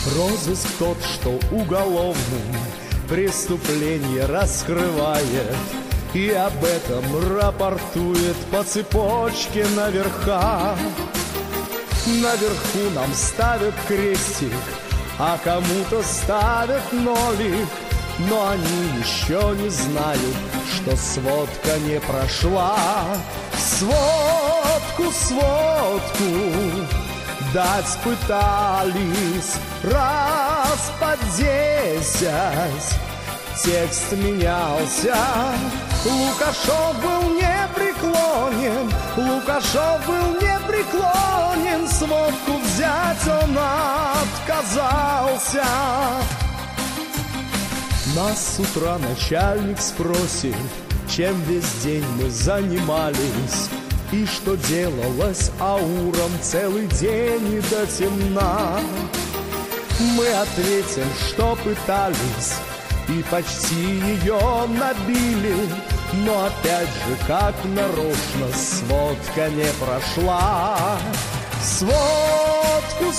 Розыск тот, что уголовным преступление раскрывает, и об этом рапортует по цепочке наверха. Наверху нам ставят крестик, а кому-то ставят нолик, но они еще не знают, что сводка не прошла. Сводку дать пытались раз по 10. Текст менялся, Лукашов был непреклонен, Лукашов был непреклонен, сводку взять он отказался. Нас с утра начальник спросит, чем весь день мы занимались, и что делалось ауром целый день и до темна. Мы ответим, что пытались и почти ее набили, но опять же, как нарочно, сводка не прошла. Сводку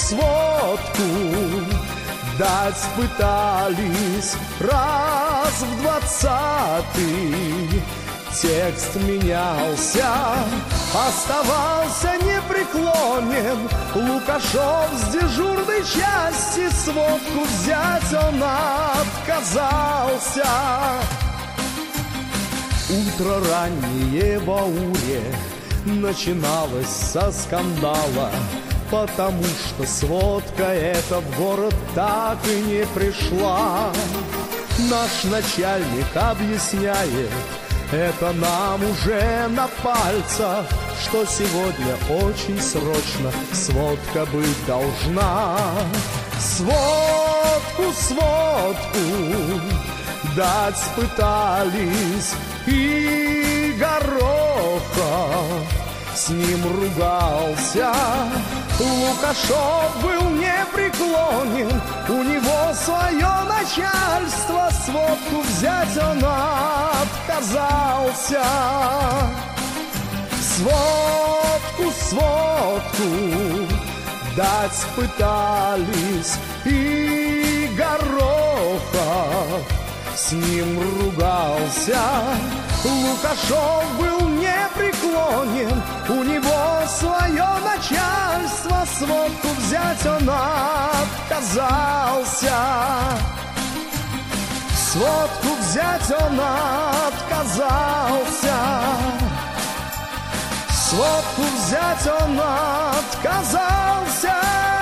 дать пытались раз в 20-й. Текст менялся, оставался непреклонен. Лукашов с дежурной части сводку взять он отказался. Утро раннее в ауре начиналось со скандала, потому что сводка эта в город так и не пришла. Наш начальник объясняет, это нам уже на пальцах, что сегодня очень срочно сводка быть должна. Сводку дать пытались, и Горохов с ним ругался. Лукашов был непреклонен, у него свое начальство, сводку взять он отказался. Сводку дать пытались, и Горохов с ним ругался. Лукашов был непреклонен, у него свое начальство, сводку взять он отказался. Сводку взять он отказался. Сводку взять он отказался.